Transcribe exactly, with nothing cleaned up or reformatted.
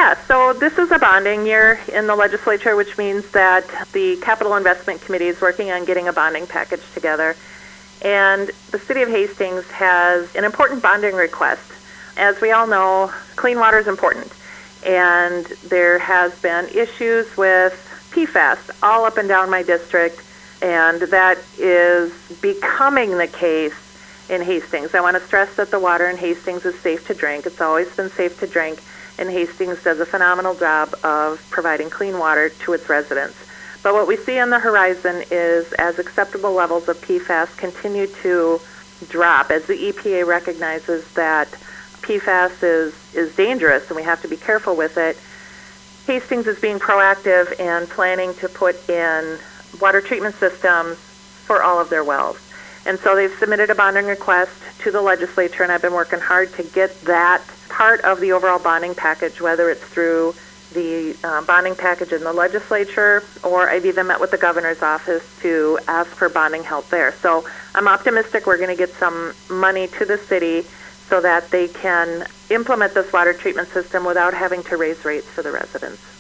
Yeah, so this is a bonding year in the legislature, which means that the Capital Investment Committee is working on getting a bonding package together. And the City of Hastings has an important bonding request. As we all know, clean water is important. And there has been issues with P FAS all up and down my district, and that is becoming the case in Hastings. I want to stress that the water in Hastings is safe to drink. It's always been safe to drink, and Hastings does a phenomenal job of providing clean water to its residents. But what we see on the horizon is as acceptable levels of P FAS continue to drop, as the E P A recognizes that P FAS is, is dangerous and we have to be careful with it, Hastings is being proactive and planning to put in water treatment systems for all of their wells. And so they've submitted a bonding request to the legislature, and I've been working hard to get that part of the overall bonding package, whether it's through the uh, bonding package in the legislature, or I've even met with the governor's office to ask for bonding help there. So I'm optimistic we're going to get some money to the city so that they can implement this water treatment system without having to raise rates for the residents.